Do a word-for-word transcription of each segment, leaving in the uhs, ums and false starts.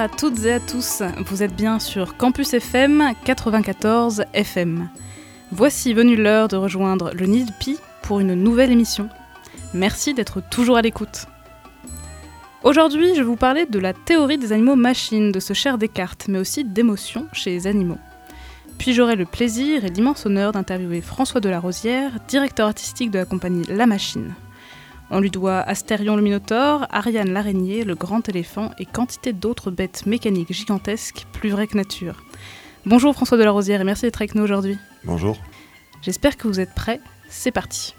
à toutes et à tous, vous êtes bien sur Campus F M quatre-vingt-quatorze F M. Voici venue l'heure de rejoindre le Nid de Pi pour une nouvelle émission. Merci d'être toujours à l'écoute. Aujourd'hui, je vais vous parler de la théorie des animaux-machines de ce cher Descartes, mais aussi d'émotions chez les animaux. Puis j'aurai le plaisir et l'immense honneur d'interviewer François Delarosière, directeur artistique de la compagnie La Machine. On lui doit Astérion le Minotaure, Ariane l'araignée, le grand éléphant et quantité d'autres bêtes mécaniques gigantesques, plus vraies que nature. Bonjour François Delarosière et merci d'être avec nous aujourd'hui. Bonjour. J'espère que vous êtes prêts, c'est parti.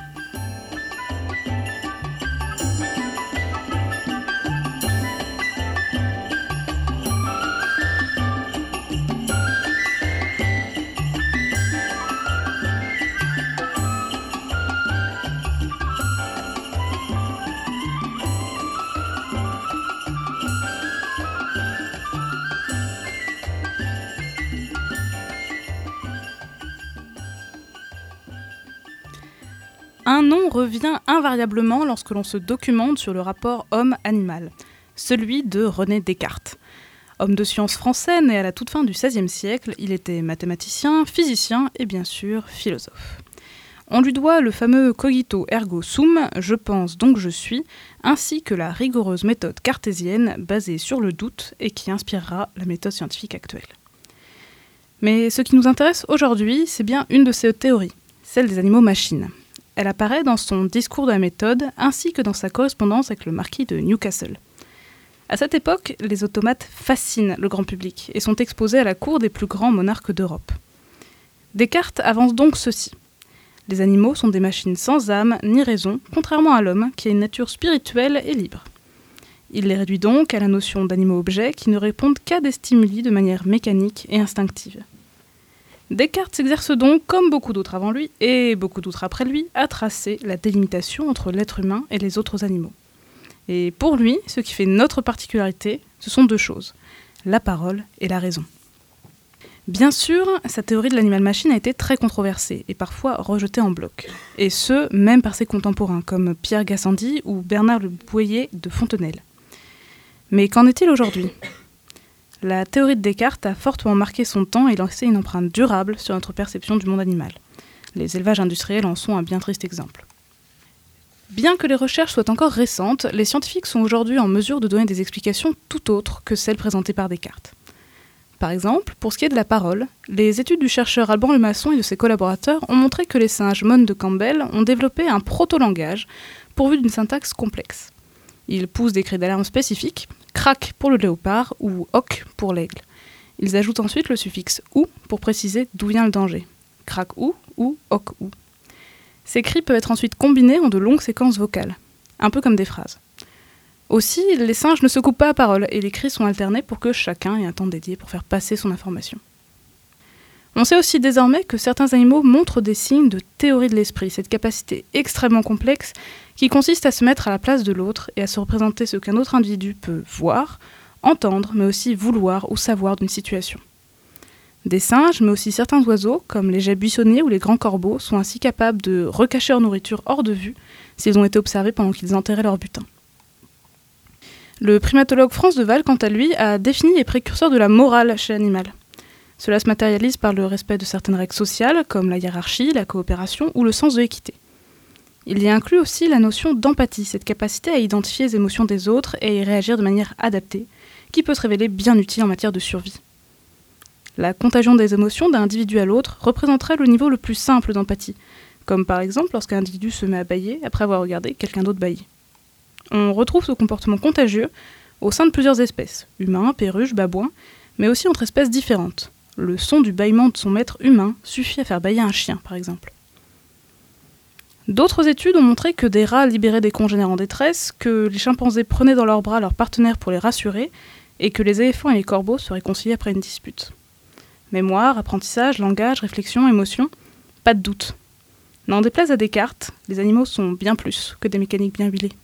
Un nom revient invariablement lorsque l'on se documente sur le rapport homme-animal, celui de René Descartes. Homme de science français né à la toute fin du seizième siècle, il était mathématicien, physicien et bien sûr philosophe. On lui doit le fameux cogito ergo sum, je pense donc je suis, ainsi que la rigoureuse méthode cartésienne basée sur le doute et qui inspirera la méthode scientifique actuelle. Mais ce qui nous intéresse aujourd'hui, c'est bien une de ces théories, celle des animaux-machines. Elle apparaît dans son discours de la méthode ainsi que dans sa correspondance avec le marquis de Newcastle. À cette époque, les automates fascinent le grand public et sont exposés à la cour des plus grands monarques d'Europe. Descartes avance donc ceci. Les animaux sont des machines sans âme ni raison, contrairement à l'homme qui a une nature spirituelle et libre. Il les réduit donc à la notion d'animaux-objets qui ne répondent qu'à des stimuli de manière mécanique et instinctive. Descartes s'exerce donc, comme beaucoup d'autres avant lui, et beaucoup d'autres après lui, à tracer la délimitation entre l'être humain et les autres animaux. Et pour lui, ce qui fait notre particularité, ce sont deux choses, la parole et la raison. Bien sûr, sa théorie de l'animal-machine a été très controversée et parfois rejetée en bloc, et ce, même par ses contemporains, comme Pierre Gassendi ou Bernard Le Boyer de Fontenelle. Mais qu'en est-il aujourd'hui ? La théorie de Descartes a fortement marqué son temps et laissé une empreinte durable sur notre perception du monde animal. Les élevages industriels en sont un bien triste exemple. Bien que les recherches soient encore récentes, les scientifiques sont aujourd'hui en mesure de donner des explications tout autres que celles présentées par Descartes. Par exemple, pour ce qui est de la parole, les études du chercheur Alban Lemasson et de ses collaborateurs ont montré que les singes mônes de Campbell ont développé un proto-langage pourvu d'une syntaxe complexe. Ils poussent des cris d'alarme spécifiques, crac pour le léopard ou hoc pour l'aigle. Ils ajoutent ensuite le suffixe ou pour préciser d'où vient le danger. Crac ou ou hoc ou. Ces cris peuvent être ensuite combinés en de longues séquences vocales, un peu comme des phrases. Aussi, les singes ne se coupent pas à parole et les cris sont alternés pour que chacun ait un temps dédié pour faire passer son information. On sait aussi désormais que certains animaux montrent des signes de théorie de l'esprit, cette capacité extrêmement complexe qui consiste à se mettre à la place de l'autre et à se représenter ce qu'un autre individu peut voir, entendre, mais aussi vouloir ou savoir d'une situation. Des singes, mais aussi certains oiseaux, comme les geais buissonniers ou les grands corbeaux, sont ainsi capables de recacher leur nourriture hors de vue s'ils ont été observés pendant qu'ils enterraient leur butin. Le primatologue Frans de Waal, quant à lui, a défini les précurseurs de la morale chez l'animal. Cela se matérialise par le respect de certaines règles sociales, comme la hiérarchie, la coopération ou le sens de l'équité. Il y inclut aussi la notion d'empathie, cette capacité à identifier les émotions des autres et à y réagir de manière adaptée, qui peut se révéler bien utile en matière de survie. La contagion des émotions d'un individu à l'autre représenterait le niveau le plus simple d'empathie, comme par exemple lorsqu'un individu se met à bâiller après avoir regardé quelqu'un d'autre bâiller. On retrouve ce comportement contagieux au sein de plusieurs espèces, humains, perruches, babouins, mais aussi entre espèces différentes. Le son du bâillement de son maître humain suffit à faire bâiller un chien, par exemple. D'autres études ont montré que des rats libéraient des congénères en détresse, que les chimpanzés prenaient dans leurs bras leurs partenaires pour les rassurer, et que les éléphants et les corbeaux se réconciliaient après une dispute. Mémoire, apprentissage, langage, réflexion, émotion, pas de doute. N'en déplaise à Descartes, les animaux sont bien plus que des mécaniques bien huilées.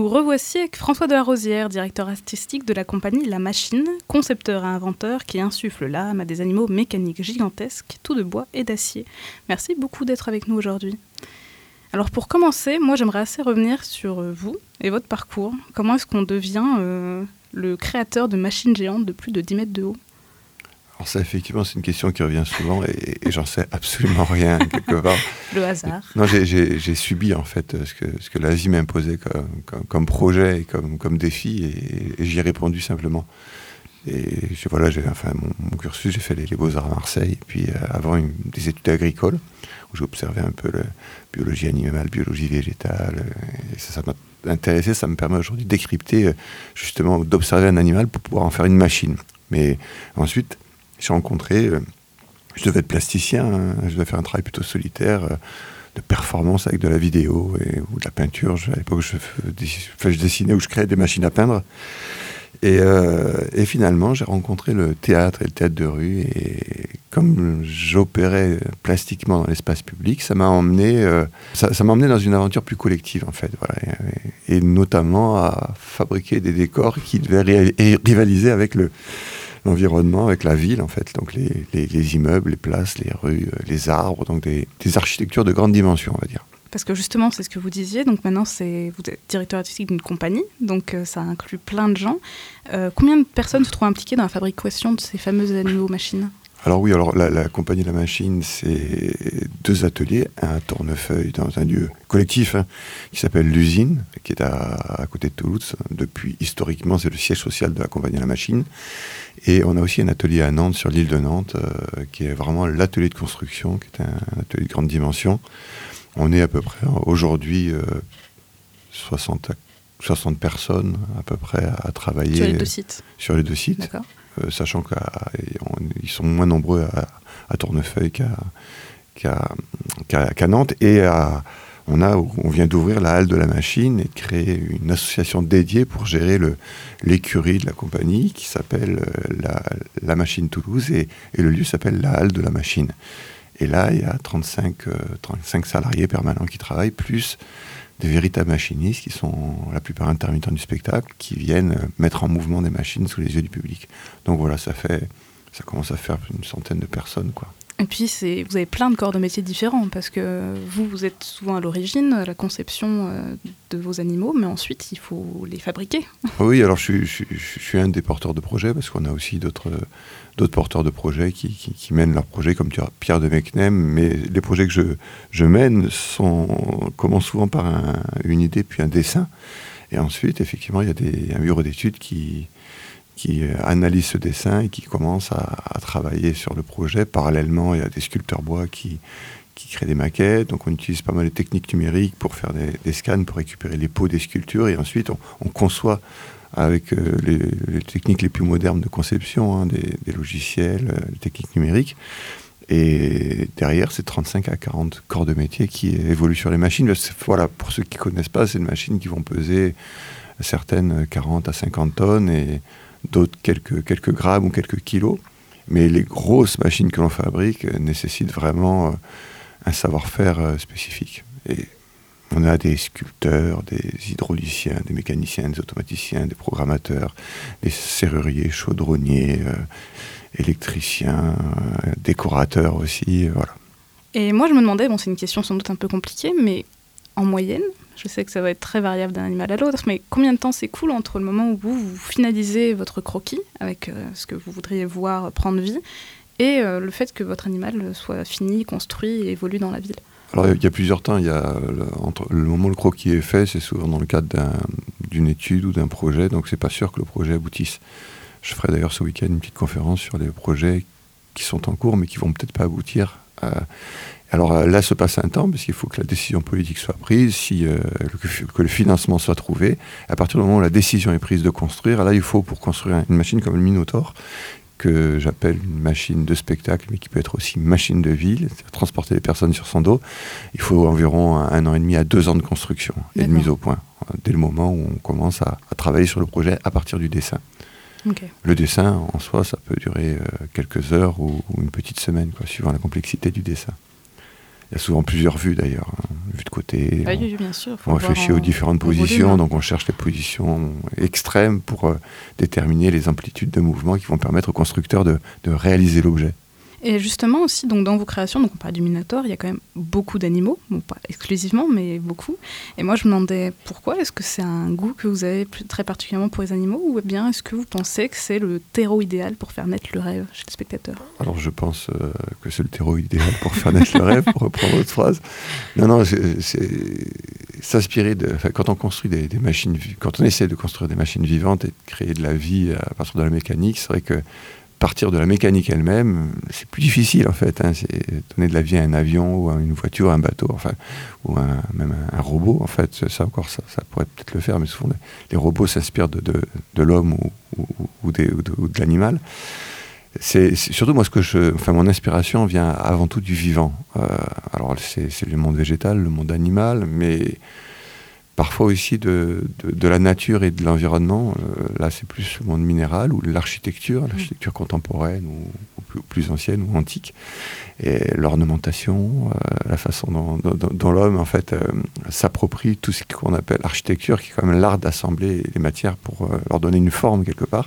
revoici avec François de la Rosière, directeur artistique de la compagnie La Machine, concepteur et inventeur qui insuffle l'âme à des animaux mécaniques gigantesques, tout de bois et d'acier. Merci beaucoup d'être avec nous aujourd'hui. Alors pour commencer, moi j'aimerais assez revenir sur vous et votre parcours. Comment est-ce qu'on devient euh, le créateur de machines géantes de plus de dix mètres de haut ? Alors ça, effectivement, c'est une question qui revient souvent et, et j'en sais absolument rien, quelque part. Le hasard. Non, j'ai, j'ai, j'ai subi, en fait, ce que, ce que la vie m'imposait comme, comme, comme projet et comme, comme défi, et, et j'y ai répondu simplement. Et je, voilà, j'ai, enfin, mon, mon cursus, j'ai fait les, les Beaux-Arts à Marseille, puis euh, avant une, des études agricoles, où j'ai observé un peu la biologie animale, biologie végétale, et ça, ça m'a intéressé, ça me permet aujourd'hui de décrypter, justement, d'observer un animal pour pouvoir en faire une machine. Mais ensuite, j'ai rencontré, euh, je devais être plasticien, hein, je devais faire un travail plutôt solitaire, euh, de performance avec de la vidéo et, ou de la peinture. Je, à l'époque, je, je, je dessinais ou je créais des machines à peindre. Et, euh, et finalement, j'ai rencontré le théâtre et le théâtre de rue. Et comme j'opérais plastiquement dans l'espace public, ça m'a emmené, euh, ça, ça m'a emmené dans une aventure plus collective, en fait. Voilà. Et, et notamment à fabriquer des décors qui devaient ri- rivaliser avec le... l'environnement, avec la ville en fait, donc les, les, les immeubles, les places, les rues, les arbres, donc des, des architectures de grande dimension, on va dire. Parce que justement, c'est ce que vous disiez, donc maintenant c'est, vous êtes directeur artistique d'une compagnie, donc euh, ça inclut plein de gens. Euh, combien de personnes se trouvent impliquées dans la fabrication de ces fameux animaux-machines ? Alors oui, alors la, la compagnie La Machine, c'est deux ateliers, un à Tournefeuille, dans un lieu collectif hein, qui s'appelle l'Usine, qui est à, à côté de Toulouse. Depuis, historiquement, c'est le siège social de la compagnie La Machine. Et on a aussi un atelier à Nantes, sur l'île de Nantes, euh, qui est vraiment l'atelier de construction, qui est un, un atelier de grande dimension. On est à peu près, aujourd'hui, euh, soixante, soixante personnes à peu près à, à travailler. Sur les deux sites. Sur les deux sites. D'accord. Euh, sachant qu'ils sont moins nombreux à, à Tournefeuille qu'à, qu'à, qu'à, qu'à Nantes. Et à, on, a, on vient d'ouvrir la halle de La Machine et créer une association dédiée pour gérer le, l'écurie de la compagnie qui s'appelle la, la Machine Toulouse et, et le lieu s'appelle la halle de La Machine. Et là, il y a trente-cinq, euh, trente-cinq salariés permanents qui travaillent, plus des véritables machinistes qui sont la plupart intermittents du spectacle, qui viennent mettre en mouvement des machines sous les yeux du public. Donc voilà, ça fait, ça commence à faire une centaine de personnes, quoi. Et puis, c'est, vous avez plein de corps de métiers différents, parce que vous, vous êtes souvent à l'origine, à la conception euh, de vos animaux, mais ensuite, il faut les fabriquer. Oui, alors je suis, je, je suis un des porteurs de projets, parce qu'on a aussi d'autres, d'autres porteurs de projets qui, qui, qui mènent leurs projets, comme Pierre de Mecnem, mais les projets que je, je mène sont, commencent souvent par un, une idée, puis un dessin. Et ensuite, effectivement, il y a des, un bureau d'études qui... qui analyse ce dessin et qui commence à, à travailler sur le projet. Parallèlement, il y a des sculpteurs bois qui, qui créent des maquettes. Donc on utilise pas mal de techniques numériques pour faire des, des scans, pour récupérer les peaux des sculptures. Et ensuite, on, on conçoit avec euh, les, les techniques les plus modernes de conception, hein, des, des logiciels, euh, des techniques numériques. Et derrière, c'est trente-cinq à quarante corps de métier qui évoluent sur les machines. Voilà, pour ceux qui ne connaissent pas, c'est des machines qui vont peser certaines quarante à cinquante tonnes et d'autres quelques, quelques grammes ou quelques kilos. Mais les grosses machines que l'on fabrique nécessitent vraiment euh, un savoir-faire euh, spécifique. Et on a des sculpteurs, des hydrauliciens, des mécaniciens, des automaticiens, des programmateurs, des serruriers, chaudronniers, euh, électriciens, euh, décorateurs aussi, euh, voilà. Et moi je me demandais, bon c'est une question sans doute un peu compliquée, mais en moyenne, je sais que ça va être très variable d'un animal à l'autre, mais combien de temps s'écoule entre le moment où vous, vous finalisez votre croquis, avec euh, ce que vous voudriez voir prendre vie, et euh, le fait que votre animal soit fini, construit et évolue dans la ville ? Alors il y a plusieurs temps. Il y a le, entre le moment où le croquis est fait, c'est souvent dans le cadre d'un, d'une étude ou d'un projet, donc c'est pas sûr que le projet aboutisse. Je ferai d'ailleurs ce week-end une petite conférence sur les projets qui sont en cours mais qui vont peut-être pas aboutir. Euh, alors là se passe un temps parce qu'il faut que la décision politique soit prise, si, euh, que, que le financement soit trouvé. À partir du moment où la décision est prise de construire, là il faut, pour construire une machine comme le Minotaur, que j'appelle une machine de spectacle, mais qui peut être aussi une machine de ville, c'est-à-dire transporter les personnes sur son dos, il faut environ un, un an et demi à deux ans de construction et D'accord. de mise au point, dès le moment où on commence à, à travailler sur le projet à partir du dessin. Okay. Le dessin, en soi, ça peut durer euh, quelques heures ou, ou une petite semaine, quoi, suivant la complexité du dessin. Il y a souvent plusieurs vues d'ailleurs, hein, vue de côté. Ah, oui, bien sûr. On réfléchit en, aux différentes positions, volume. donc on cherche les positions extrêmes pour euh, déterminer les amplitudes de mouvement qui vont permettre au constructeur de, de réaliser l'objet. Et justement aussi, donc dans vos créations, donc on parle du Minotaure, il y a quand même beaucoup d'animaux, bon pas exclusivement, mais beaucoup. Et moi je me demandais pourquoi, est-ce que c'est un goût que vous avez plus, très particulièrement pour les animaux, ou bien est-ce que vous pensez que c'est le terreau idéal pour faire naître le rêve chez le spectateur ? Alors je pense euh, que c'est le terreau idéal pour faire naître le rêve, pour reprendre votre phrase. Non, non, c'est, c'est s'inspirer de... Enfin, quand on construit des, des machines, quand on essaie de construire des machines vivantes et de créer de la vie à partir de la mécanique, c'est vrai que partir de la mécanique elle-même, c'est plus difficile en fait. Hein. C'est donner de la vie à un avion ou à une voiture, à un bateau, enfin, ou un, même un, un robot. En fait, ça encore, ça, ça pourrait peut-être le faire, mais souvent les robots s'inspirent de, de, de l'homme ou, ou, ou, des, ou, de, ou de l'animal. C'est, c'est surtout moi ce que je, enfin mon inspiration vient avant tout du vivant. Euh, alors c'est, c'est le monde végétal, le monde animal, mais parfois aussi de, de, de la nature et de l'environnement. Euh, là, c'est plus le monde minéral ou l'architecture, l'architecture contemporaine ou, ou plus, plus ancienne ou antique. Et l'ornementation, euh, la façon dont, dont, dont l'homme, en fait, euh, s'approprie tout ce qu'on appelle l'architecture, qui est quand même l'art d'assembler les matières pour euh, leur donner une forme quelque part.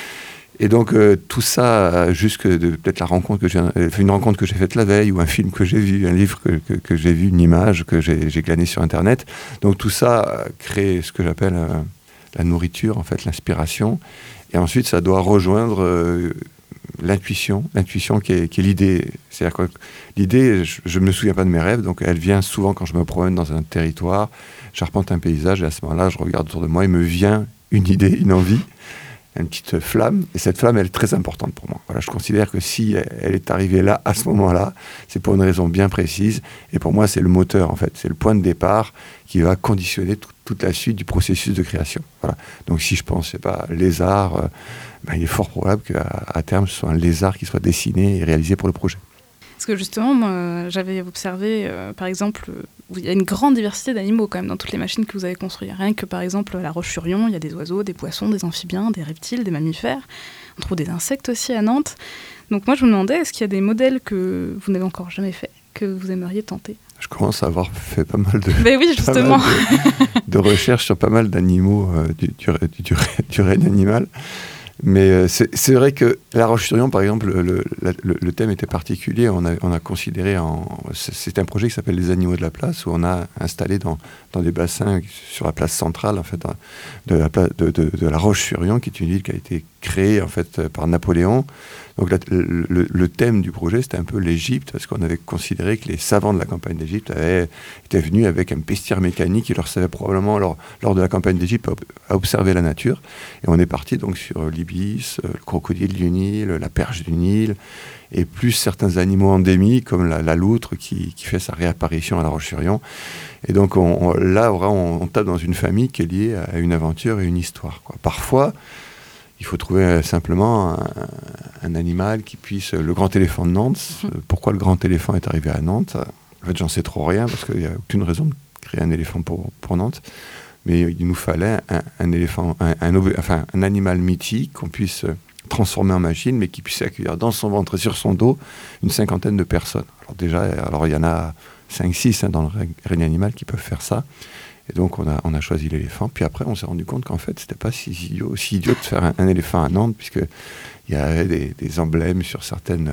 Et donc euh, tout ça, jusque de peut-être la rencontre que j'ai, euh, une rencontre que j'ai faite la veille, ou un film que j'ai vu, un livre que, que, que j'ai vu, une image que j'ai, j'ai glané sur Internet. Donc tout ça crée ce que j'appelle euh, la nourriture, en fait, l'inspiration. Et ensuite, ça doit rejoindre euh, l'intuition, l'intuition qui est, qui est l'idée. C'est-à-dire que l'idée, je ne me souviens pas de mes rêves, donc elle vient souvent quand je me promène dans un territoire, j'arpente un paysage, et à ce moment-là, je regarde autour de moi, il me vient une idée, une envie, une petite flamme, et cette flamme, elle est très importante pour moi. Voilà, je considère que si elle est arrivée là, à ce moment-là, c'est pour une raison bien précise, et pour moi, c'est le moteur, en fait, c'est le point de départ qui va conditionner tout, toute la suite du processus de création. Voilà. Donc si je pense, c'est pas lézard, euh, ben, il est fort probable qu'à à terme, ce soit un lézard qui soit dessiné et réalisé pour le projet. Parce que justement, moi, j'avais observé, euh, par exemple, euh, il y a une grande diversité d'animaux quand même dans toutes les machines que vous avez construites. Rien que par exemple, la Roche-sur-Yon, il y a des oiseaux, des poissons, des amphibiens, des reptiles, des mammifères. On trouve des insectes aussi à Nantes. Donc moi, je me demandais, est-ce qu'il y a des modèles que vous n'avez encore jamais fait, que vous aimeriez tenter ? Je commence à avoir fait pas mal de, Mais oui, justement. de, de recherches sur pas mal d'animaux euh, du, du, du, du règne animal. Mais euh, c'est, c'est vrai que la Roche-sur-Yon, par exemple, le, le, le, le thème était particulier. On a, on a considéré, en, c'est un projet qui s'appelle Les Animaux de la Place, où on a installé dans, dans des bassins sur la place centrale, en fait, de la, de, de, de la Roche-sur-Yon, qui est une île qui a été créée en fait par Napoléon. Donc la, le, le, le thème du projet, c'était un peu l'Égypte, parce qu'on avait considéré que les savants de la campagne d'Égypte avaient, étaient venus avec un bestiaire mécanique qui leur servait probablement, lors, lors de la campagne d'Égypte, à observer la nature. Et on est parti donc sur l'ibis, le crocodile du Nil, la perche du Nil, et plus certains animaux endémiques, comme la, la loutre, qui, qui fait sa réapparition à la Roche-sur-Yon. Et donc on, on, là, on, on tape dans une famille qui est liée à une aventure et une histoire, quoi. Parfois, il faut trouver simplement un, un animal qui puisse... Le grand éléphant de Nantes, mmh. Pourquoi le grand éléphant est arrivé à Nantes ? En fait, j'en sais trop rien, parce qu'il n'y a aucune raison de créer un éléphant pour, pour Nantes. Mais il nous fallait un, un éléphant, un, un, enfin, un animal mythique qu'on puisse transformer en machine, mais qui puisse accueillir dans son ventre et sur son dos une cinquantaine de personnes. Alors déjà, alors il y en a cinq six hein, dans le règne animal qui peuvent faire ça. Et donc, on a, on a choisi l'éléphant. Puis après, on s'est rendu compte qu'en fait, c'était pas si idiot, aussi idiot de faire un, un éléphant à Nantes, puisqu'il y avait des, des emblèmes sur certaines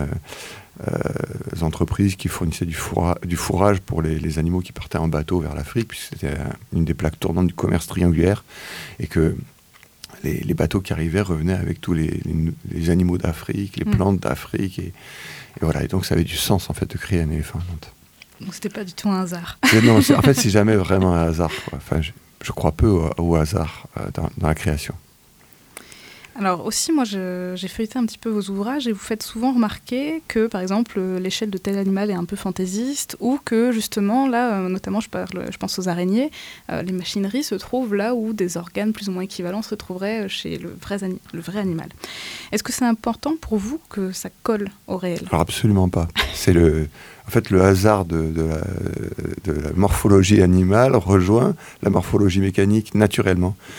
euh, entreprises qui fournissaient du, fourra, du fourrage pour les, les animaux qui partaient en bateau vers l'Afrique, puisque c'était une des plaques tournantes du commerce triangulaire, et que les, les bateaux qui arrivaient revenaient avec tous les, les, les animaux d'Afrique, les mmh. plantes d'Afrique. Et, et voilà. Et donc, ça avait du sens, en fait, de créer un éléphant à Nantes. Donc c'était pas du tout un hasard. Non, c'est, en fait, c'est jamais vraiment un hasard, quoi. Enfin, je, je crois peu au, au hasard euh, dans, dans la création. Alors aussi, moi, je, j'ai feuilleté un petit peu vos ouvrages et vous faites souvent remarquer que, par exemple, l'échelle de tel animal est un peu fantaisiste ou que, justement, là, euh, notamment, je, parle, je pense aux araignées, euh, les machineries se trouvent là où des organes plus ou moins équivalents se trouveraient chez le vrai, ani- le vrai animal. Est-ce que c'est important pour vous que ça colle au réel ? Alors absolument pas. C'est le... En fait, le hasard de, de, la, de la morphologie animale rejoint la morphologie mécanique naturellement.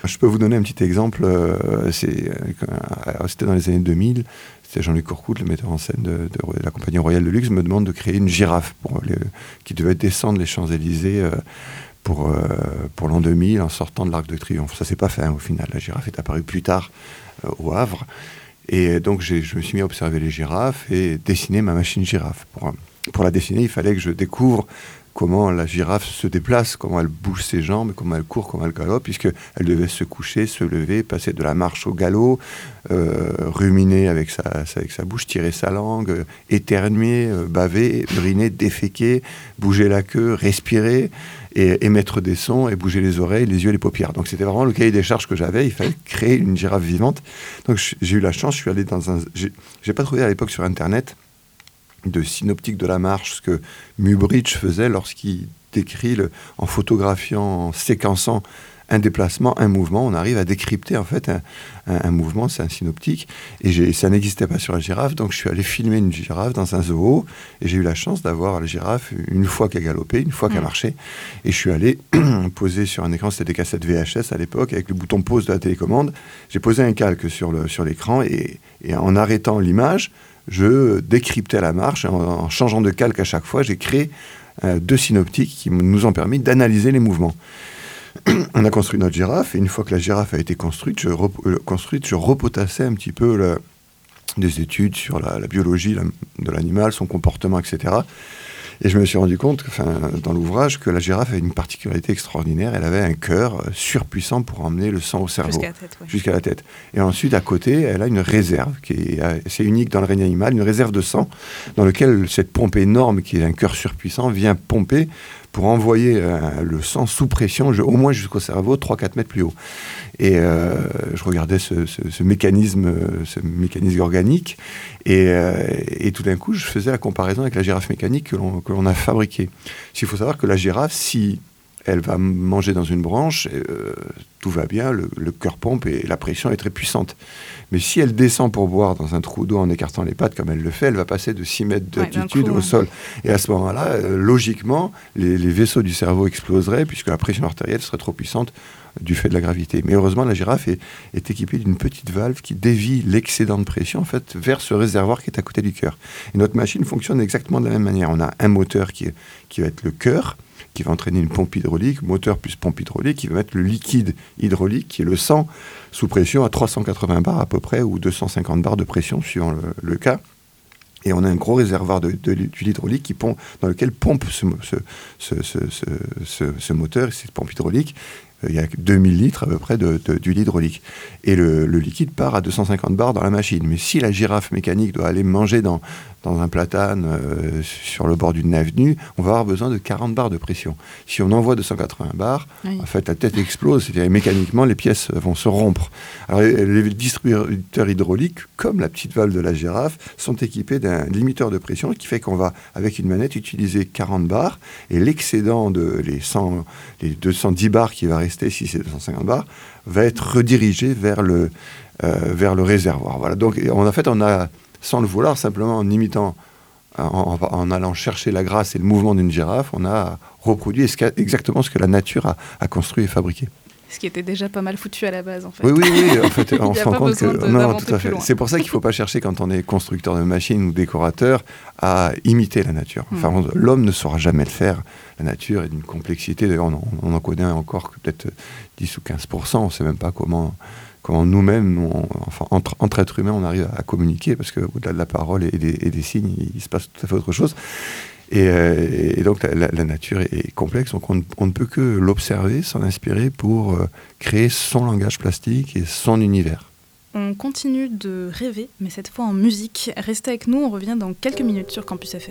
Je peux vous donner un petit exemple. Euh, c'est, euh, c'était dans les années deux mille. C'était Jean-Luc Courcoult, le metteur en scène de, de, de la compagnie royale de luxe, me demande de créer une girafe pour les, qui devait descendre les Champs-Élysées euh, pour, euh, pour l'an deux mille en sortant de l'Arc de Triomphe. Ça s'est pas fait hein, au final. La girafe est apparue plus tard euh, au Havre. Et donc j'ai, je me suis mis à observer les girafes et dessiner ma machine girafe. Pour, pour la dessiner, il fallait que je découvre comment la girafe se déplace, comment elle bouge ses jambes, comment elle court, comment elle galope, puisqu'elle devait se coucher, se lever, passer de la marche au galop, euh, ruminer avec sa, avec sa bouche, tirer sa langue, euh, éternuer, euh, baver, uriner, déféquer, bouger la queue, respirer, et émettre des sons, et bouger les oreilles, les yeux, les paupières. Donc c'était vraiment le cahier des charges que j'avais, il fallait créer une girafe vivante. Donc j'ai eu la chance, je suis allé dans un... J'ai, j'ai pas trouvé à l'époque sur Internet de synoptique de la marche, ce que Muybridge faisait lorsqu'il décrit, le, en photographiant, en séquençant un déplacement, un mouvement, on arrive à décrypter en fait un, un, un mouvement, c'est un synoptique, et j'ai, ça n'existait pas sur la girafe, donc je suis allé filmer une girafe dans un zoo, et j'ai eu la chance d'avoir la girafe une fois qu'elle galopait, une fois qu'elle marchait, et je suis allé poser sur un écran, c'était des cassettes V H S à l'époque, avec le bouton pause de la télécommande, j'ai posé un calque sur, le, sur l'écran, et, et en arrêtant l'image, je décryptais la marche, en, en changeant de calque à chaque fois, j'ai créé euh, deux synoptiques qui nous ont permis d'analyser les mouvements. On a construit notre girafe, et une fois que la girafe a été construite, je, rep- euh, construite, je repotassais un petit peu le, des études sur la, la biologie la, de l'animal, son comportement, et cetera. Et je me suis rendu compte, enfin, dans l'ouvrage, que la girafe avait une particularité extraordinaire. Elle avait un cœur surpuissant pour emmener le sang au cerveau. Jusqu'à la tête, ouais. Jusqu'à la tête. Et ensuite, à côté, elle a une réserve, qui est assez unique dans le règne animal, une réserve de sang, dans laquelle cette pompe énorme, qui est un cœur surpuissant, vient pomper pour envoyer euh, le sang sous pression, au moins jusqu'au cerveau, trois à quatre mètres plus haut. Et euh, je regardais ce, ce, ce, mécanisme, ce mécanisme organique, et, euh, et tout d'un coup, je faisais la comparaison avec la girafe mécanique que l'on, que l'on a fabriquée. Il faut savoir que la girafe, si elle va manger dans une branche, euh, tout va bien, le, le cœur pompe et la pression est très puissante. Mais si elle descend pour boire dans un trou d'eau en écartant les pattes, comme elle le fait, elle va passer de six mètres d'altitude ouais, coup, au sol. Hein. Et à ce moment-là, euh, logiquement, les, les vaisseaux du cerveau exploseraient, puisque la pression artérielle serait trop puissante du fait de la gravité. Mais heureusement, la girafe est, est équipée d'une petite valve qui dévie l'excédent de pression en fait, vers ce réservoir qui est à côté du cœur. Et notre machine fonctionne exactement de la même manière. On a un moteur qui, est, qui va être le cœur, qui va entraîner une pompe hydraulique, moteur plus pompe hydraulique, qui va mettre le liquide hydraulique, qui est le sang, sous pression à trois cent quatre-vingts bars à peu près, ou deux cent cinquante bars de pression, suivant le, le cas. Et on a un gros réservoir de, de, d'huile hydraulique qui pompe, dans lequel pompe ce, ce, ce, ce, ce, ce, ce moteur, cette pompe hydraulique. Il y a deux mille litres à peu près de, de, d'huile hydraulique. Et le, le liquide part à deux cent cinquante bars dans la machine. Mais si la girafe mécanique doit aller manger dans, dans un platane euh, sur le bord d'une avenue, on va avoir besoin de quarante bars de pression. Si on envoie deux cent quatre-vingts bars, oui. En fait, la tête explose. C'est-à-dire mécaniquement, les pièces vont se rompre. Alors, les distributeurs hydrauliques, comme la petite valve de la girafe, sont équipés d'un limiteur de pression qui fait qu'on va, avec une manette, utiliser quarante bars. Et l'excédent de les, cent, les deux cent dix bars qui va rester, si c'est deux cent cinquante bars, va être redirigé vers le, euh, vers le réservoir. Voilà. Donc, en fait, on a, sans le vouloir, simplement en imitant, en, en allant chercher la grâce et le mouvement d'une girafe, on a reproduit exactement ce que la nature a, a construit et fabriqué. Ce qui était déjà pas mal foutu à la base, en fait. Oui, oui, oui. En fait, on se rend compte que... De, non, tout à fait. C'est pour ça qu'il ne faut pas chercher, quand on est constructeur de machines ou décorateur, à imiter la nature. Enfin, on, l'homme ne saura jamais le faire. La nature est d'une complexité. D'ailleurs, on, on en connaît encore que peut-être dix ou quinze pour cent. On ne sait même pas comment, comment nous-mêmes, on, enfin, entre, entre êtres humains, on arrive à, à communiquer, parce qu'au-delà de la parole et des, et des signes, il, il se passe tout à fait autre chose. Et, euh, et donc la, la nature est, est complexe, donc on, on ne peut que l'observer, s'en inspirer pour euh, créer son langage plastique et son univers. On continue de rêver, mais cette fois en musique. Restez avec nous, on revient dans quelques minutes sur Campus F M.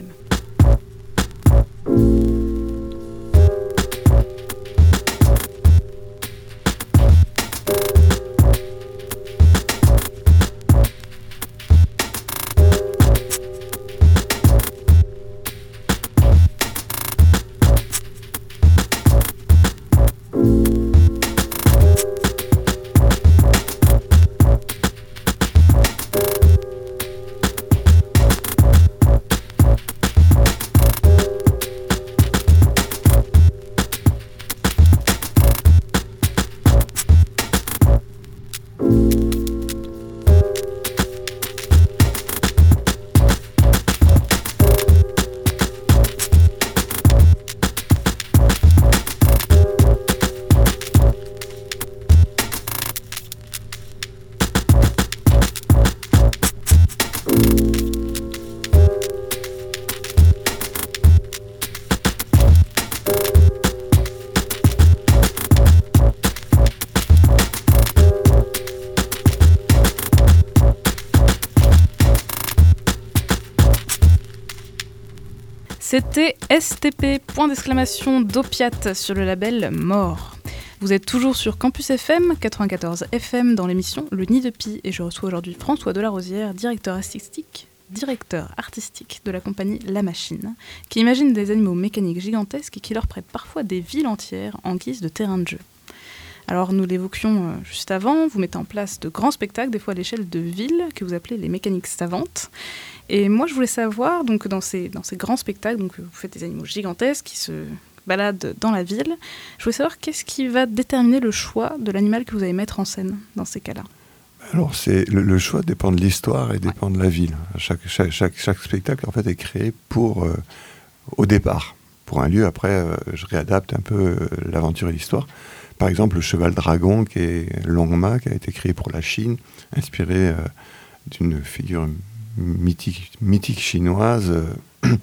C'était S T P, point d'exclamation d'Opiate sur le label Mort. Vous êtes toujours sur Campus F M, quatre-vingt-quatorze F M dans l'émission Le Nid de Pie et je reçois aujourd'hui François Delarosière, directeur artistique, directeur artistique de la compagnie La Machine, qui imagine des animaux mécaniques gigantesques et qui leur prête parfois des villes entières en guise de terrain de jeu. Alors nous l'évoquions juste avant, vous mettez en place de grands spectacles, des fois à l'échelle de villes, que vous appelez les mécaniques savantes. Et moi je voulais savoir, donc dans ces, dans ces grands spectacles, donc vous faites des animaux gigantesques qui se baladent dans la ville. Je voulais savoir qu'est-ce qui va déterminer le choix de l'animal que vous allez mettre en scène dans ces cas-là. Alors c'est, le, le choix dépend de l'histoire et dépend ouais. de la ville. Chaque, chaque, chaque, chaque spectacle en fait est créé pour, euh, au départ, pour un lieu. Après euh, je réadapte un peu euh, l'aventure et l'histoire. Par exemple, le cheval dragon, qui est Longma, qui a été créé pour la Chine, inspiré euh, d'une figure mythique, mythique chinoise. Euh,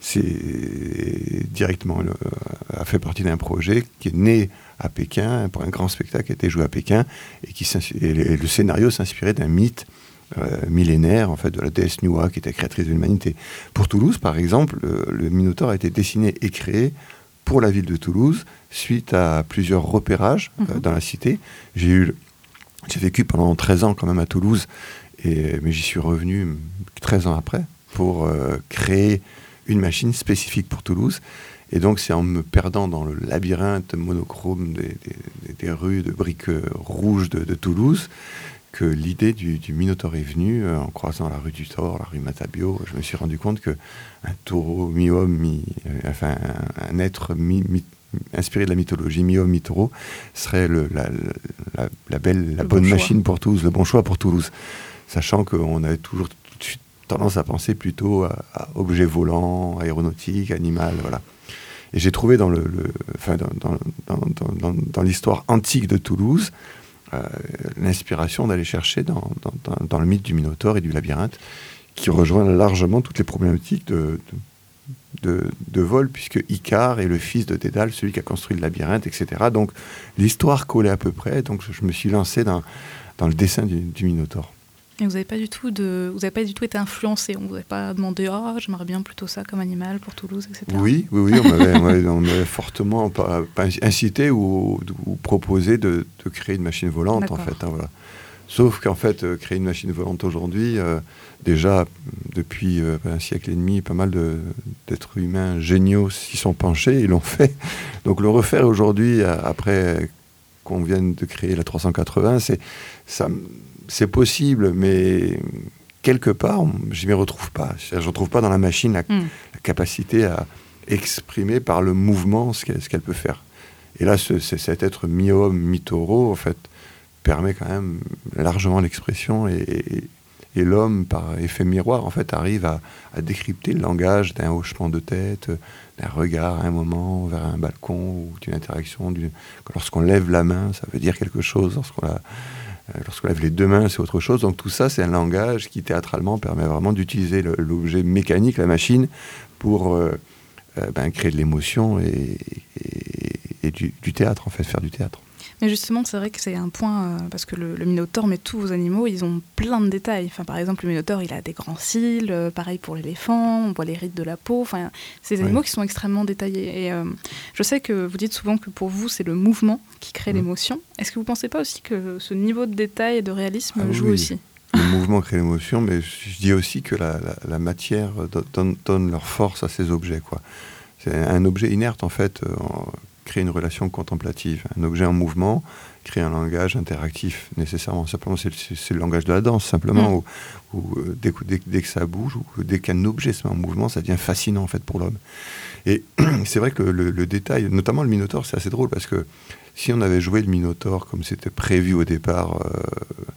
c'est directement euh, a fait partie d'un projet qui est né à Pékin pour un grand spectacle qui a été joué à Pékin et qui et le, et le scénario s'inspirait d'un mythe euh, millénaire en fait de la déesse Nuwa, qui était créatrice de l'humanité. Pour Toulouse, par exemple, le, le Minotaure a été dessiné et créé pour la ville de Toulouse, suite à plusieurs repérages mmh. euh, dans la cité. J'ai, eu, j'ai vécu pendant treize ans quand même à Toulouse, et, mais j'y suis revenu treize ans après pour euh, créer une machine spécifique pour Toulouse. Et donc c'est en me perdant dans le labyrinthe monochrome des, des, des rues de briques rouges de, de Toulouse que l'idée du, du Minotaure est venue, euh, en croisant la rue du Thor, la rue Matabio. Je me suis rendu compte qu'un taureau mi-homme, mi, euh, enfin un, un être mi, mi, inspiré de la mythologie, mi-homme, mi-taureau, serait le, la, la, la belle, la le bonne bon machine choix. Pour Toulouse, le bon choix pour Toulouse. Sachant qu'on avait toujours tout de suite tendance à penser plutôt à, à objets volants, aéronautiques, animal, voilà. Et j'ai trouvé dans, le, le, enfin dans, dans, dans, dans, dans, dans l'histoire antique de Toulouse, Euh, l'inspiration d'aller chercher dans, dans, dans, dans le mythe du Minotaure et du labyrinthe, qui rejoint largement toutes les problématiques de, de, de, de vol, puisque Icare est le fils de Dédale, celui qui a construit le labyrinthe, et cetera. Donc l'histoire collait à peu près, donc je, je me suis lancé dans, dans le dessin du, du Minotaure. Et vous n'avez pas du tout de, vous n'avez pas du tout été influencé. On ne vous avait pas demandé ah oh, j'aimerais bien plutôt ça comme animal pour Toulouse, et cetera. Oui, oui, oui, on m'avait, on m'avait, on m'avait fortement pas, pas incité ou, ou proposé de, de créer une machine volante. D'accord. En fait. Hein, voilà. Sauf qu'en fait, euh, créer une machine volante aujourd'hui, euh, déjà depuis euh, un siècle et demi, pas mal de, d'êtres humains géniaux s'y sont penchés, ils l'ont fait. Donc le refaire aujourd'hui, après qu'on vienne de créer la trois cent quatre-vingts, c'est ça. C'est possible, mais quelque part, je ne m'y retrouve pas. Je ne retrouve pas dans la machine la, mm. la capacité à exprimer par le mouvement ce qu'elle, ce qu'elle peut faire. Et là, ce, c'est, cet être mi-homme, mi-taureau, en fait, permet quand même largement l'expression. Et, et, et l'homme, par effet miroir, en fait, arrive à, à décrypter le langage d'un hochement de tête, d'un regard à un moment vers un balcon, ou d'une interaction. D'une... Lorsqu'on lève la main, ça veut dire quelque chose. Lorsqu'on la... Lorsqu'on lève les deux mains, c'est autre chose. Donc tout ça, c'est un langage qui, théâtralement, permet vraiment d'utiliser le, l'objet mécanique, la machine, pour euh, euh, ben, créer de l'émotion et, et, et du, du théâtre, en fait, faire du théâtre. Mais justement, c'est vrai que c'est un point, euh, parce que le, le Minotaure, mais tous vos animaux, ils ont plein de détails. Enfin, par exemple, le Minotaure, il a des grands cils, euh, pareil pour l'éléphant, on voit les rides de la peau. Enfin, c'est des animaux oui. qui sont extrêmement détaillés. Et euh, je sais que vous dites souvent que pour vous, c'est le mouvement qui crée mmh. l'émotion. Est-ce que vous ne pensez pas aussi que ce niveau de détail et de réalisme ah, joue oui. aussi ? Le mouvement crée l'émotion, mais je dis aussi que la, la, la matière donne, donne leur force à ces objets, quoi. C'est un objet inerte, en fait, euh, crée une relation contemplative. Un objet en mouvement crée un langage interactif, nécessairement. Simplement, c'est, c'est, c'est le langage de la danse, simplement, mmh. où, où euh, dès, dès, dès que ça bouge, ou dès qu'un objet se met en mouvement, ça devient fascinant, en fait, pour l'homme. Et c'est vrai que le, le détail, notamment le Minotaure, c'est assez drôle, parce que si on avait joué le Minotaure comme c'était prévu au départ, euh,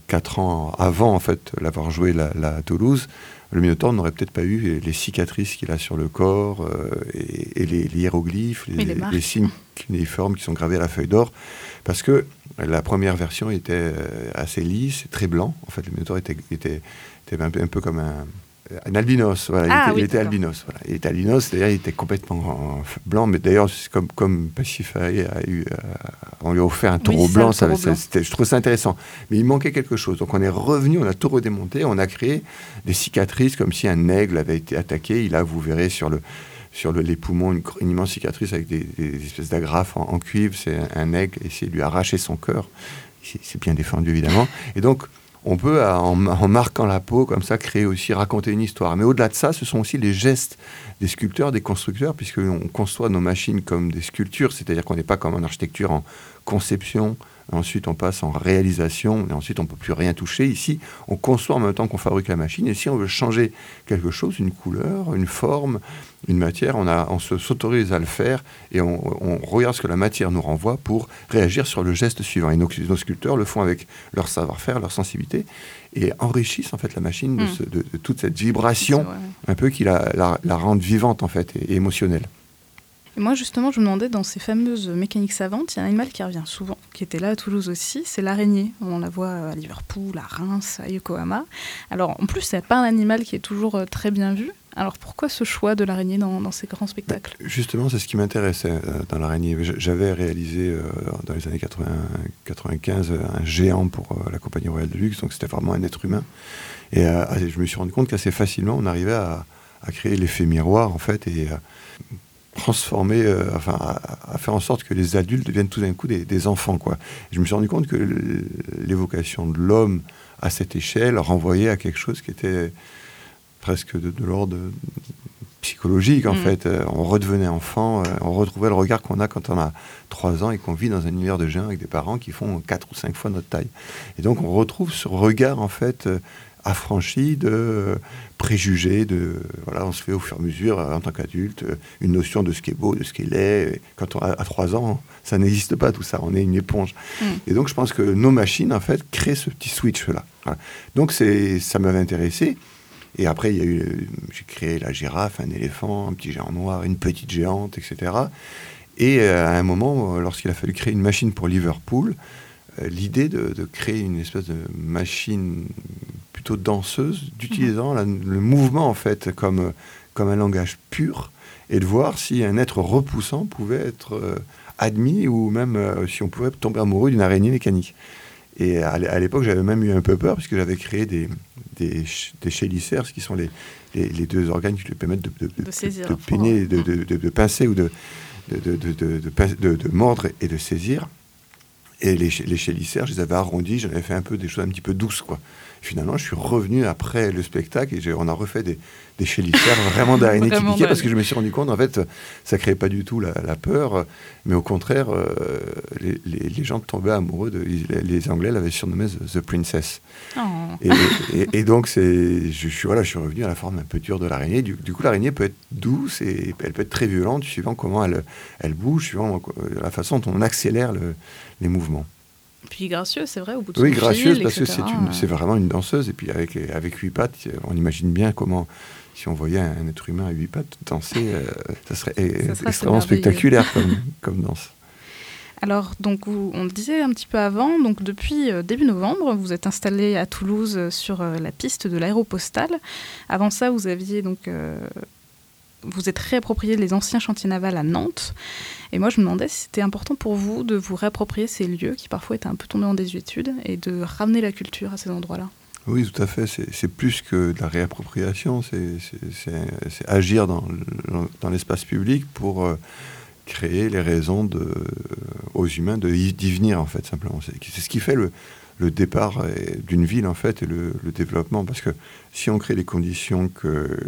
quatre ans avant en fait l'avoir joué là, là à Toulouse, le Minotaure n'aurait peut-être pas eu les cicatrices qu'il a sur le corps euh, et, et les, les hiéroglyphes, les, les, les signes cunéiformes qui sont gravés à la feuille d'or, parce que la première version était assez lisse, très blanc. En fait, le Minotaure était, était, était un, peu, un peu comme un, un albinos. Voilà. Ah, il était, oui, il était albinos. Voilà. Il était albinos, c'est-à-dire il était complètement blanc. Mais d'ailleurs, comme, comme Pasiphae a eu, euh, on lui a offert un taureau oui, blanc, ça, ça, taureau ça, c'était, je trouve ça intéressant. Mais il manquait quelque chose. Donc on est revenu, on a tout redémonté, on a créé des cicatrices comme si un aigle avait été attaqué. Et là, vous verrez sur le... sur le, les poumons, une, une immense cicatrice avec des, des espèces d'agrafes en, en cuivre. C'est un, un aigle, essayer de lui arracher son cœur. C'est, c'est bien défendu, évidemment. Et donc, on peut, en, en marquant la peau, comme ça, créer aussi, raconter une histoire. Mais au-delà de ça, ce sont aussi les gestes des sculpteurs, des constructeurs, puisqu'on conçoit nos machines comme des sculptures, c'est-à-dire qu'on n'est pas comme en architecture, en conception. Ensuite, on passe en réalisation, et ensuite, on ne peut plus rien toucher. Ici, on conçoit en même temps qu'on fabrique la machine. Et si on veut changer quelque chose, une couleur, une forme, une matière, on, a, on se, s'autorise à le faire et on, on regarde ce que la matière nous renvoie pour réagir sur le geste suivant. Et nos, nos sculpteurs le font avec leur savoir-faire, leur sensibilité, et enrichissent en fait la machine de, mmh. ce, de, de toute cette vibration, un peu qui la, la, la rende vivante en fait et, et émotionnelle. Et moi, justement, je me demandais, dans ces fameuses mécaniques savantes, il y a un animal qui revient souvent, qui était là à Toulouse aussi, c'est l'araignée. On la voit à Liverpool, à Reims, à Yokohama. Alors, en plus, c'est pas un animal qui est toujours très bien vu. Alors, pourquoi ce choix de l'araignée dans, dans ces grands spectacles ? Justement, c'est ce qui m'intéressait euh, dans l'araignée. J'avais réalisé, euh, dans les années quatre-vingts, quatre-vingt-quinze, un géant pour euh, la Compagnie Royale de Luxe, donc c'était vraiment un être humain. Et euh, je me suis rendu compte qu'assez facilement, on arrivait à, à créer l'effet miroir, en fait, et... Euh, transformer, euh, enfin, à, à faire en sorte que les adultes deviennent tout d'un coup des, des enfants, quoi. Et je me suis rendu compte que l'évocation de l'homme à cette échelle renvoyait à quelque chose qui était presque de, de l'ordre psychologique, en mmh. fait. Euh, on redevenait enfant, euh, on retrouvait le regard qu'on a quand on a trois ans et qu'on vit dans un univers de géants avec des parents qui font quatre ou cinq fois notre taille. Et donc, on retrouve ce regard, en fait... Euh, affranchi de préjugés, de voilà, on se fait au fur et à mesure en tant qu'adulte une notion de ce qui est beau, de ce qui est laid. Quand on a trois ans, ça n'existe pas tout ça, on est une éponge. Mm. Et donc je pense que nos machines en fait créent ce petit switch là. Voilà. Donc c'est, ça m'avait intéressé. Et après il y a eu, j'ai créé la girafe, un éléphant, un petit géant noir, une petite géante, et cetera. Et à un moment, lorsqu'il a fallu créer une machine pour Liverpool, l'idée de, de créer une espèce de machine plutôt danseuse, d'utilisant la, le mouvement en fait comme, comme un langage pur, et de voir si un être repoussant pouvait être euh, admis, ou même euh, si on pouvait tomber amoureux d'une araignée mécanique. Et à, à l'époque, j'avais même eu un peu peur, puisque j'avais créé des, des, des chélicères, qui sont les, les, les deux organes qui lui permettent de, de, de, de, saisir, de peiner, de, de, de, de pincer ou de, de, de, de, de, de, de, de mordre et de saisir. Et les, les chélicères, je les avais arrondis, j'avais fait un peu des choses un petit peu douces, quoi. Finalement, je suis revenu après le spectacle et j'ai, on a refait des, des chélicères vraiment d'araignées qui piquaient, parce que je me suis rendu compte, en fait, ça ne créait pas du tout la, la peur, mais au contraire, euh, les, les, les gens tombaient amoureux de... Les, les Anglais l'avaient surnommé The, The Princess. Oh. Et, et, et donc, c'est, je, je, voilà, je suis revenu à la forme un peu dure de l'araignée. Du, du coup, l'araignée peut être douce et elle peut être très violente, suivant comment elle, elle bouge, suivant la façon dont on accélère le, les mouvements. Puis gracieuse, c'est vrai, au bout de oui, son gracieuse, fil, parce et cetera. que c'est, une, c'est vraiment une danseuse. Et puis avec, avec huit pattes, on imagine bien comment, si on voyait un être humain à huit pattes danser, euh, ça serait ça extrêmement spectaculaire comme, comme danse. Alors, donc, vous, on le disait un petit peu avant, donc depuis euh, début novembre, vous êtes installé à Toulouse euh, sur euh, la piste de l'Aéropostale. Avant ça, vous aviez donc... Euh, vous êtes réapproprié les anciens chantiers navals à Nantes. Et moi, je me demandais si c'était important pour vous de vous réapproprier ces lieux qui parfois étaient un peu tombés en désuétude et de ramener la culture à ces endroits-là. Oui, tout à fait. C'est, c'est plus que de la réappropriation. C'est, c'est, c'est, c'est agir dans, dans l'espace public pour euh, créer les raisons de, euh, aux humains de, d'y venir, en fait, simplement. C'est, c'est ce qui fait le, le départ d'une ville, en fait, et le, le développement. Parce que si on crée les conditions que...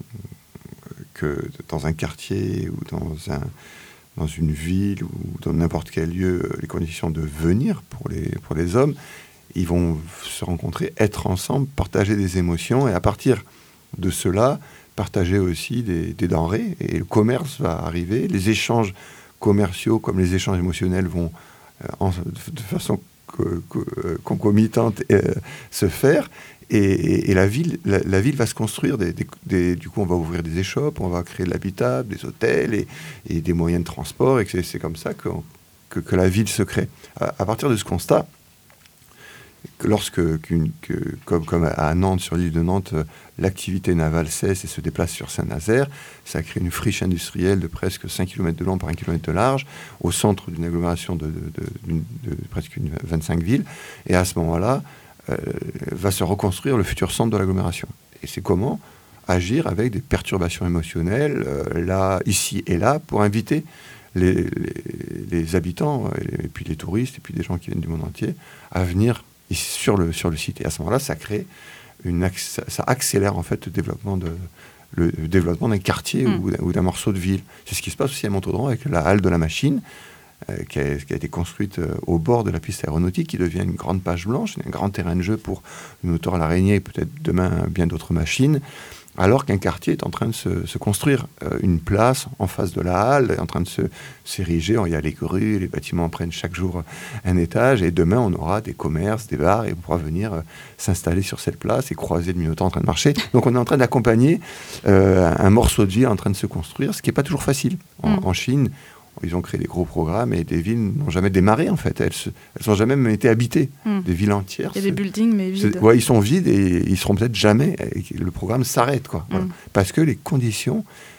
que dans un quartier ou dans, un, dans une ville ou dans n'importe quel lieu, les conditions de venir pour les, pour les hommes, ils vont se rencontrer, être ensemble, partager des émotions, et à partir de cela, partager aussi des, des denrées, et le commerce va arriver, les échanges commerciaux comme les échanges émotionnels vont euh, en, de façon co- co- concomitantes euh, se faire. Et, et, et la, ville, la, la ville va se construire. Des, des, des, du coup, on va ouvrir des échoppes, on va créer de l'habitable, des hôtels et, et des moyens de transport. Et que c'est, c'est comme ça que, que, que la ville se crée. À, à partir de ce constat, que lorsque, qu'une, que, comme, comme à Nantes, sur l'île de Nantes, euh, l'activité navale cesse et se déplace sur Saint-Nazaire, ça crée une friche industrielle de presque cinq kilomètres de long par un kilomètre de large, au centre d'une agglomération de, de, de, de, de presque une vingt-cinq villes. Et à ce moment-là, Euh, va se reconstruire le futur centre de l'agglomération. Et c'est comment agir avec des perturbations émotionnelles, euh, là, ici et là, pour inviter les, les, les habitants, et puis les touristes, et puis des gens qui viennent du monde entier, à venir ici, sur, le, sur le site. Et à ce moment-là, ça crée une, ça, ça accélère en fait le développement de, le, le développement d'un quartier mmh. ou, ou d'un morceau de ville. C'est ce qui se passe aussi à Montauban avec la halle de la machine, Euh, qui, a, qui a été construite euh, au bord de la piste aéronautique, qui devient une grande page blanche, un grand terrain de jeu pour le moteur à l'araignée et peut-être demain bien d'autres machines, alors qu'un quartier est en train de se, se construire. Euh, une place en face de la halle est en train de se, s'ériger. Il y a les grues, les bâtiments prennent chaque jour un étage, et demain on aura des commerces, des bars, et on pourra venir euh, s'installer sur cette place et croiser le Minotaure en train de marcher. Donc on est en train d'accompagner euh, un morceau de ville en train de se construire, ce qui n'est pas toujours facile. En, mmh. en Chine, ils ont créé des gros programmes et des villes n'ont jamais démarré, en fait. Elles n'ont jamais même été habitées. Mmh. Des villes entières. Il y a des buildings, mais vides. Ouais, ils sont vides et ils seront peut-être jamais. Le programme s'arrête, quoi. Mmh. Voilà. Parce que les conditions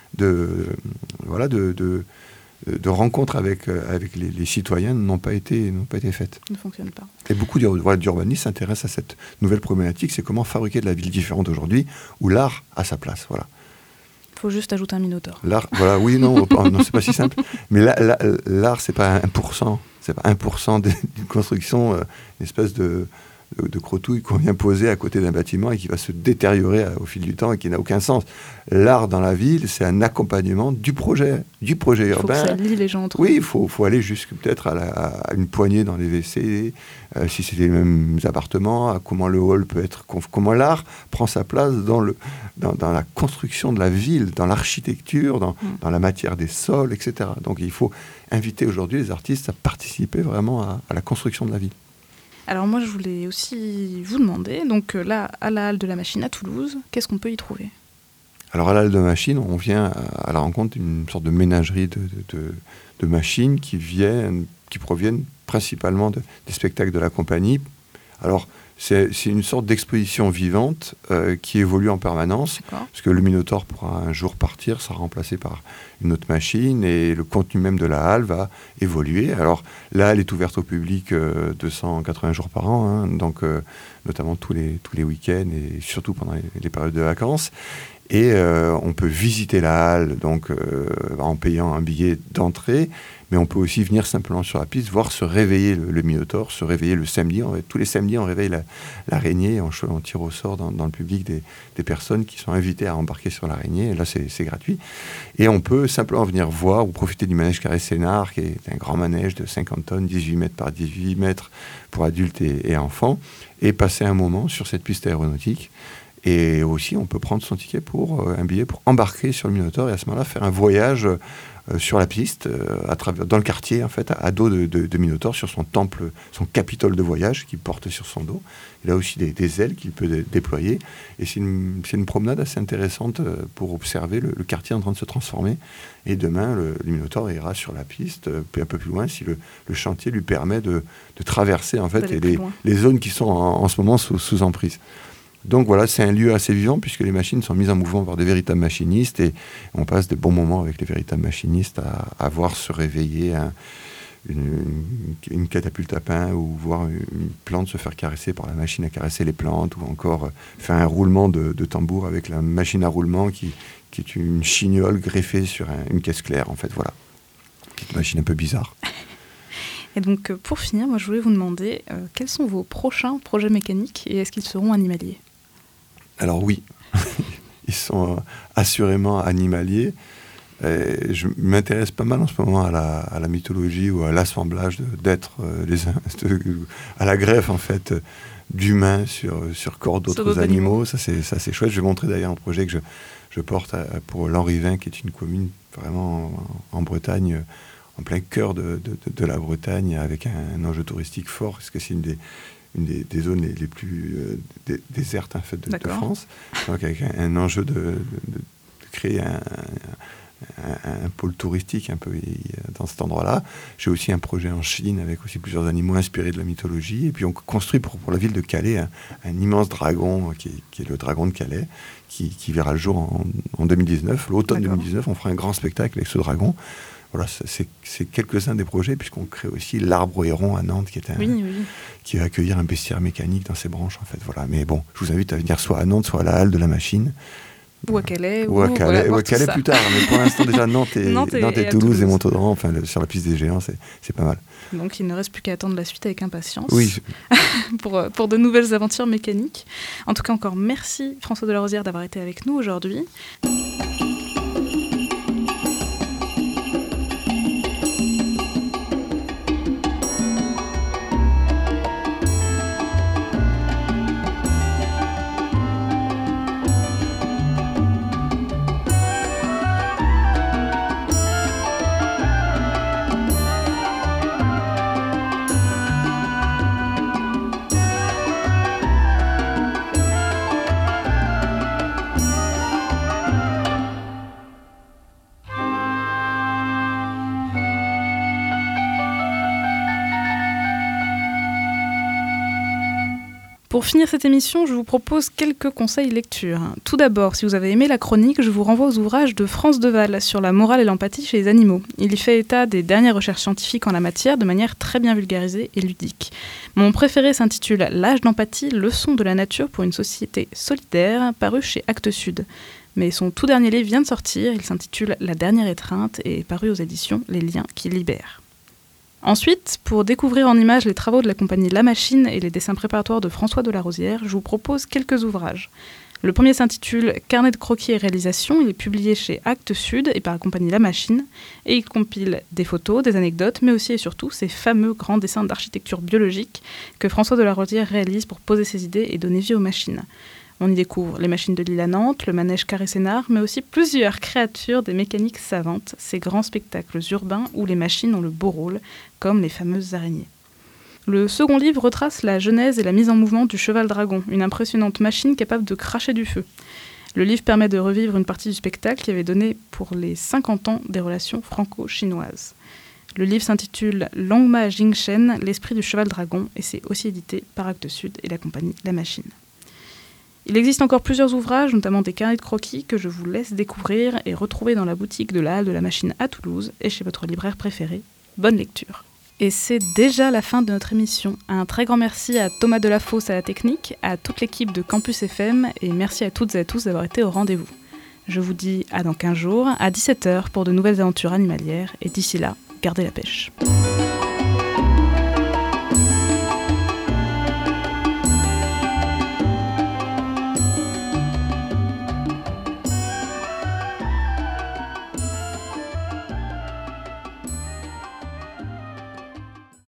de, voilà, de, de, de rencontre avec, avec les, les citoyens n'ont pas été, n'ont pas été faites. Ne fonctionnent pas. Et beaucoup voilà, d'urbanistes s'intéressent à cette nouvelle problématique. C'est comment fabriquer de la ville différente aujourd'hui, où l'art a sa place. Voilà. Il faut juste ajouter un Minotaure. L'art, voilà, oui, non, non, c'est pas si simple. Mais la, la, l'art, c'est pas un pour cent. C'est pas un pour cent d'une construction, euh, une espèce de, de, de croutouille qu'on vient poser à côté d'un bâtiment et qui va se détériorer à, au fil du temps et qui n'a aucun sens. L'art dans la ville, c'est un accompagnement du projet, du projet urbain. Il faut que ça lie les gens entre eux. Oui, il faut, faut aller jusque peut-être à, la, à une poignée dans les W C, euh, si c'est les mêmes appartements, à comment le hall peut être, comment l'art prend sa place dans, le, dans, dans la construction de la ville, dans l'architecture, dans, mmh. dans la matière des sols, et cetera. Donc il faut inviter aujourd'hui les artistes à participer vraiment à, à la construction de la ville. Alors moi, je voulais aussi vous demander, donc là, à la Halle de la Machine à Toulouse, qu'est-ce qu'on peut y trouver ? Alors à la Halle de la Machine, on vient à la rencontre d'une sorte de ménagerie de, de, de, de machines qui, viennent, qui proviennent principalement de, des spectacles de la compagnie. Alors c'est, c'est une sorte d'exposition vivante euh, qui évolue en permanence, D'accord. parce que le Minotaure pourra un jour partir, sera remplacé par une autre machine, et le contenu même de la halle va évoluer. Alors la halle est ouverte au public euh, deux cent quatre-vingts jours par an, hein, donc euh, notamment tous les, tous les week-ends et surtout pendant les, les périodes de vacances. Et euh, on peut visiter la halle donc, euh, en payant un billet d'entrée, mais on peut aussi venir simplement sur la piste, voir se réveiller le, le Minotaure, se réveiller le samedi. On, tous les samedis, on réveille la, l'araignée, on, on tire au sort dans, dans le public des, des personnes qui sont invitées à embarquer sur l'araignée. Et là, c'est, c'est gratuit. Et on peut simplement venir voir ou profiter du manège Carré Sénard, qui est un grand manège de cinquante tonnes, dix-huit mètres par dix-huit mètres pour adultes et, et enfants, et passer un moment sur cette piste aéronautique. Et aussi, on peut prendre son ticket pour euh, un billet pour embarquer sur le Minotaure et à ce moment-là faire un voyage euh, sur la piste, euh, à travers, dans le quartier en fait, à, à dos de, de, de Minotaure, sur son temple, son capitole de voyage qu'il porte sur son dos. Il a aussi des, des ailes qu'il peut dé- déployer. Et c'est une, c'est une promenade assez intéressante euh, pour observer le, le quartier en train de se transformer. Et demain, le, le Minotaure ira sur la piste, euh, un peu plus loin, si le, le chantier lui permet de, de traverser en fait, les, les zones qui sont en, en ce moment sous, sous emprise. Donc voilà, c'est un lieu assez vivant puisque les machines sont mises en mouvement par des véritables machinistes et on passe de bons moments avec les véritables machinistes à, à voir se réveiller un, une, une, une catapulte à pain ou voir une plante se faire caresser par la machine à caresser les plantes ou encore faire un roulement de, de tambour avec la machine à roulement qui, qui est une chignole greffée sur un, une caisse claire en fait, voilà. Petite machine un peu bizarre. Et donc pour finir, moi je voulais vous demander euh, quels sont vos prochains projets mécaniques et est-ce qu'ils seront animaliers ? Alors oui, ils sont assurément animaliers. Et je m'intéresse pas mal en ce moment à la, à la mythologie ou à l'assemblage de, d'êtres, euh, les, de, à la greffe en fait d'humains sur, sur corps d'autres, d'autres animaux. animaux. Ça c'est, ça c'est chouette. Je vais montrer d'ailleurs un projet que je, je porte à, pour Lanrivain, qui est une commune vraiment en, en Bretagne, en plein cœur de, de, de, de la Bretagne, avec un, un enjeu touristique fort, parce que c'est une des, une des, des zones les, les plus euh, dé, désertes en fait, de, de France. Donc avec un, un enjeu de, de, de créer un, un, un, un pôle touristique un peu dans cet endroit-là. J'ai aussi un projet en Chine avec aussi plusieurs animaux inspirés de la mythologie. Et puis on construit pour, pour la ville de Calais un, un immense dragon qui est, qui est le dragon de Calais, qui, qui verra le jour en, en deux mille dix-neuf. L'automne D'accord. deux mille dix-neuf, on fera un grand spectacle avec ce dragon. Voilà, c'est, c'est quelques-uns des projets, puisqu'on crée aussi l'Arbre au Héron à Nantes, qui, est un, oui, oui. qui va accueillir un bestiaire mécanique dans ses branches, en fait. Voilà. Mais bon, je vous invite à venir soit à Nantes, soit à la Halle de la Machine. Ou à Calais. Ou à Calais, voilà, ou à Calais plus tard. Mais pour l'instant, déjà, Nantes et, Nantes et, Nantes et, et Toulouse, Toulouse et Montaudan, enfin, le, sur la piste des Géants, c'est, c'est pas mal. Donc, il ne reste plus qu'à attendre la suite avec impatience. Oui. pour, pour de nouvelles aventures mécaniques. En tout cas, encore merci, François Delarosière, d'avoir été avec nous aujourd'hui. Pour finir cette émission, je vous propose quelques conseils lecture. Tout d'abord, si vous avez aimé la chronique, je vous renvoie aux ouvrages de France Deval sur la morale et l'empathie chez les animaux. Il y fait état des dernières recherches scientifiques en la matière de manière très bien vulgarisée et ludique. Mon préféré s'intitule « L'âge d'empathie, leçon de la nature pour une société solidaire », paru chez Actes Sud. Mais son tout dernier livre vient de sortir, il s'intitule « La dernière étreinte » et est paru aux éditions Les Liens qui libèrent. Ensuite, pour découvrir en images les travaux de la compagnie La Machine et les dessins préparatoires de François Delarosière, je vous propose quelques ouvrages. Le premier s'intitule « Carnet de croquis et réalisation », il est publié chez Actes Sud et par la compagnie La Machine, et il compile des photos, des anecdotes, mais aussi et surtout ces fameux grands dessins d'architecture biologique que François Delarosière réalise pour poser ses idées et donner vie aux machines. On y découvre les machines de l'île à Nantes, le manège Carré-Sénard, mais aussi plusieurs créatures des mécaniques savantes, ces grands spectacles urbains où les machines ont le beau rôle, comme les fameuses araignées. Le second livre retrace la genèse et la mise en mouvement du cheval dragon, une impressionnante machine capable de cracher du feu. Le livre permet de revivre une partie du spectacle qui avait donné pour les cinquante ans des relations franco-chinoises. Le livre s'intitule « Langma Jingshen, l'esprit du cheval dragon » et c'est aussi édité par Actes Sud et la compagnie La Machine. Il existe encore plusieurs ouvrages, notamment des carnets de croquis, que je vous laisse découvrir et retrouver dans la boutique de la Halle de la Machine à Toulouse et chez votre libraire préféré. Bonne lecture. Et c'est déjà la fin de notre émission. Un très grand merci à Thomas Delafosse à la technique, à toute l'équipe de Campus F M et merci à toutes et à tous d'avoir été au rendez-vous. Je vous dis à dans quinze jours, à dix-sept heures pour de nouvelles aventures animalières et d'ici là, gardez la pêche.